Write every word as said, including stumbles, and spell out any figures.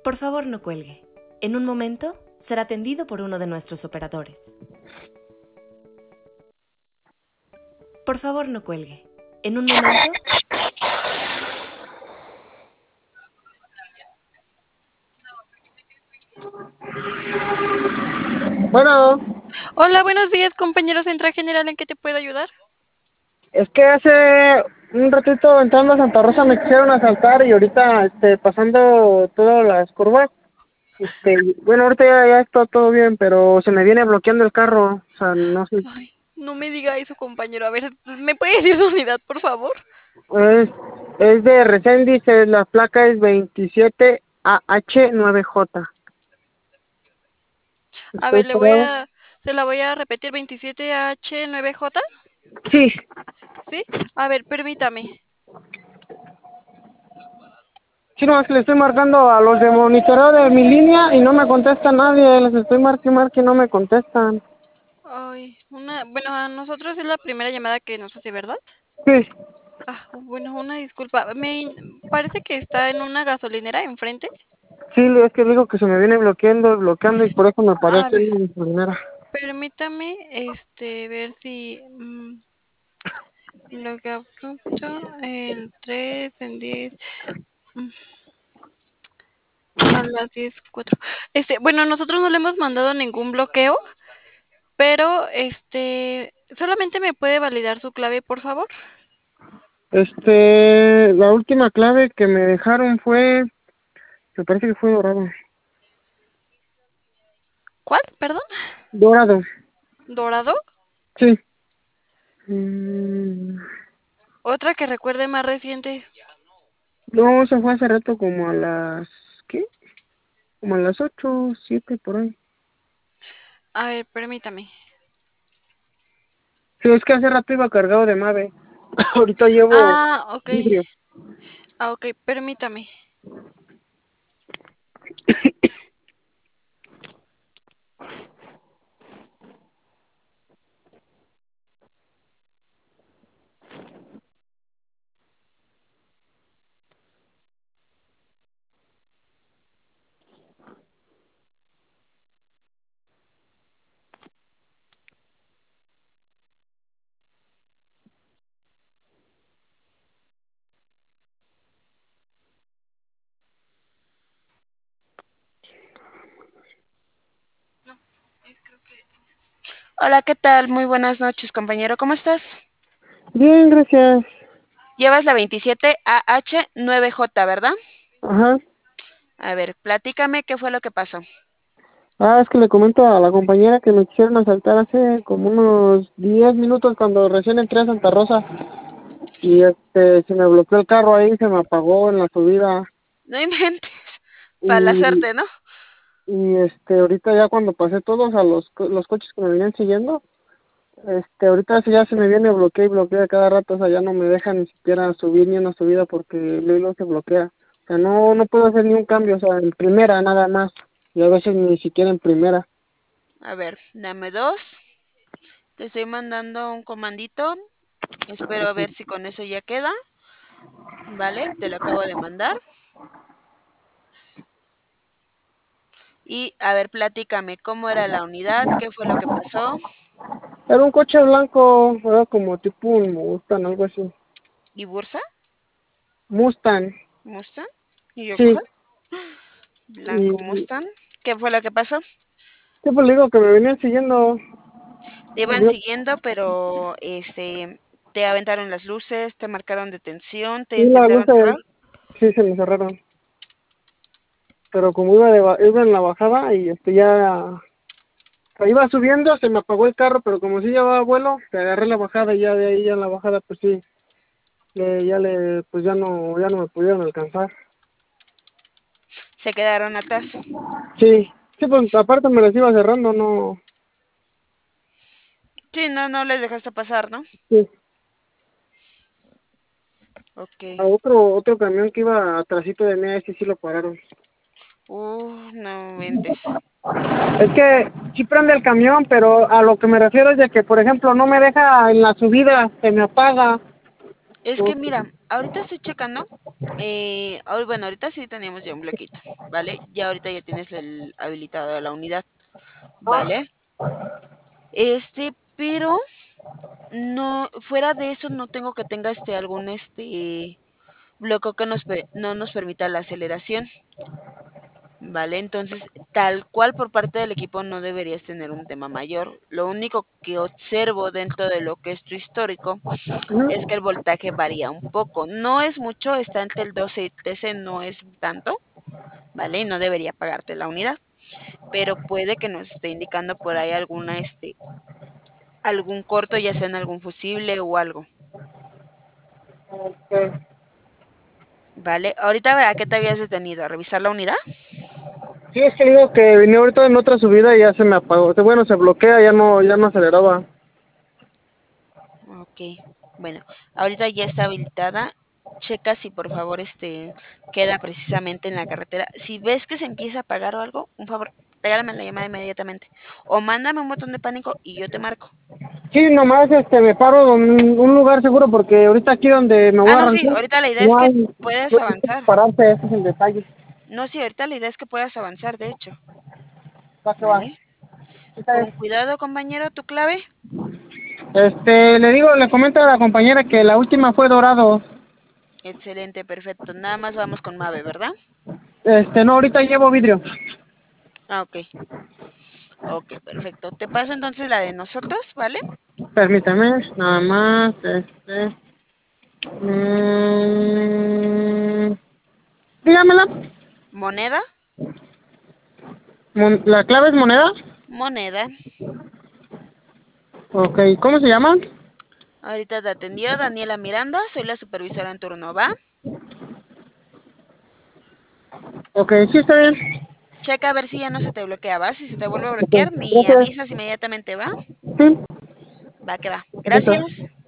Por favor, no cuelgue. En un momento será atendido por uno de nuestros operadores. Por favor, no cuelgue. En un momento... Bueno, Hola, buenos días, compañero Central General, ¿en qué te puedo ayudar? es que hace un ratito entrando a Santa Rosa me quisieron asaltar y ahorita este, pasando todas las curvas, este, bueno, ahorita ya, ya está todo bien, pero se me viene bloqueando el carro, o sea, no sé, Ay, no me diga eso, compañero. A ver, ¿me puede decir su unidad, por favor? es, es de Resendiz, eh, la placa es veintisiete A H nueve J. A ¿Estoy ver, le voy parado? a... Se la voy a repetir, veintisiete H nueve J. Sí, ¿Sí? A ver, permítame. sí, no, es que le estoy marcando a los de monitoreo de mi línea y no me contesta nadie, les estoy marque y marque y no me contestan. Ay, una... Bueno, a nosotros es la primera llamada que nos hace, ¿verdad? Sí. Ah, bueno, una disculpa. Me parece que está en una gasolinera enfrente. Sí, es que digo que se me viene bloqueando, bloqueando y por eso me paré A aquí ver, en la gasolinera. permítame, este, ver si... mm, lo que abrupto, el tres, en diez... mm, a las diez cuatro. Este, bueno, nosotros no le hemos mandado ningún bloqueo, pero este, solamente me puede validar su clave, por favor. Este, la última clave que me dejaron fue, me parece que fue dorado. ¿Cuál? Perdón. Dorado, ¿Dorado? sí. Mm, Otra que recuerde más reciente. no, se fue hace rato como a las, ¿qué? Como a las ocho, siete por ahí. A ver, permítame. Sí, es que hace rato iba cargado de Mave. Ahorita llevo Ah, ok. vidrio. Ah, ok, permítame. Hola, ¿qué tal? Muy buenas noches, compañero. ¿Cómo estás? Bien, gracias. Llevas la veintisiete A H nueve J, ¿verdad? Ajá. A ver, platícame qué fue lo que pasó. Ah, es que le comento a la compañera que me quisieron asaltar hace como unos diez minutos cuando recién entré a Santa Rosa. Y este, se me bloqueó el carro ahí, se me apagó en la subida. No inventes. Para la Y, suerte, ¿no? y este, ahorita ya cuando pasé todos a los, co- los coches que me venían siguiendo, este, ahorita sí ya se me viene bloquea y bloquea cada rato, o sea, ya no me deja ni siquiera subir ni una subida porque luego se bloquea. O sea, no, no puedo hacer ni un cambio, o sea, en primera nada más. Y a veces ni siquiera en primera. A ver, dame dos. Te estoy mandando un comandito. Espero a ver si con eso ya queda. Vale, te lo acabo de mandar. Y a ver, platícame, ¿cómo era la unidad? ¿Qué fue lo que pasó? Era un coche blanco, era como tipo un Mustang, algo así. ¿Y Bursa? Mustang, ¿Mustang? ¿Y yo sí. cuál? Blanco Y Mustang. ¿Qué fue lo que pasó? sí, pues le digo que me venían siguiendo. Te iban Yo, siguiendo, pero este, te aventaron las luces, te marcaron detención, te sí, las intentaron cerrar. luces, sí, se me cerraron. Pero como iba, de, ba- iba en la bajada y este ya, o sea, iba subiendo, se me apagó el carro, pero como sí llevaba vuelo, te agarré la bajada y ya de ahí ya en la bajada, pues sí, le, ya le, pues ya no, ya no me pudieron alcanzar. Se quedaron atrás. Sí, sí, pues aparte me las iba cerrando, no, Sí, no, no les dejaste pasar, ¿no? sí. Ok. A otro, otro camión que iba atrásito de mí, a ese sí lo pararon. Uh, no mentes. Es que sí prende el camión, pero a lo que me refiero es de que, por ejemplo, no me deja en la subida, se me apaga. Es O- que mira, ahorita estoy checando. Eh, ahor- bueno, ahorita sí teníamos ya un bloquito, ¿vale? Ya ahorita ya tienes el habilitado la unidad, ¿vale? Este, pero no, fuera de eso no tengo que tenga este algún este bloqueo que nos pe- no nos permita la aceleración, ¿vale? Entonces, tal cual por parte del equipo no deberías tener un tema mayor. Lo único que observo dentro de lo que es tu histórico Ujú. es que el voltaje varía un poco. No es mucho, está entre el doce y trece, no es tanto, ¿vale? Y no debería pagarte la unidad, pero puede que nos esté indicando por ahí alguna, este, algún corto, ya sea en algún fusible o algo, Ok. ¿vale? Ahorita, ¿a qué te habías detenido? ¿A revisar la unidad? Sí, es que digo que vine ahorita en otra subida y ya se me apagó. Bueno, se bloquea, ya no, ya no aceleraba. Ok, bueno, ahorita ya está habilitada. Checa si por favor este queda precisamente en la carretera. Si ves que se empieza a apagar o algo, un favor, regálame la llamada inmediatamente. O mándame un botón de pánico y yo te marco. Sí, nomás este, me paro en un lugar seguro porque ahorita aquí donde me voy Ah, a no, sí, arrancar ahorita la idea es no que hay, puedas no hay avanzar. pararse, ese es el detalle. No, sí, ahorita la idea es que puedas avanzar, de hecho. Va que va. ¿Vale? Está Con bien. cuidado, compañero, tu clave. Este, le digo, le comento a la compañera que la última fue dorado. Excelente, perfecto. Nada más vamos con Mave, ¿verdad? Este, no, ahorita llevo vidrio. Ah, ok. Ok, perfecto. Te paso entonces la de nosotros, ¿vale? Permítame, nada más, este, mm, dígamela. Moneda, Mon- ¿La clave es moneda? moneda. Ok, ¿cómo se llama? Ahorita te atendió Daniela Miranda, soy la supervisora en turno, ¿va? Ok, sí está bien. Checa a ver si ya no se te bloquea, ¿va? Si se te vuelve a Ok, bloquear, me gracias. avisas inmediatamente, ¿va? Sí, Va que va. perfecto. Gracias.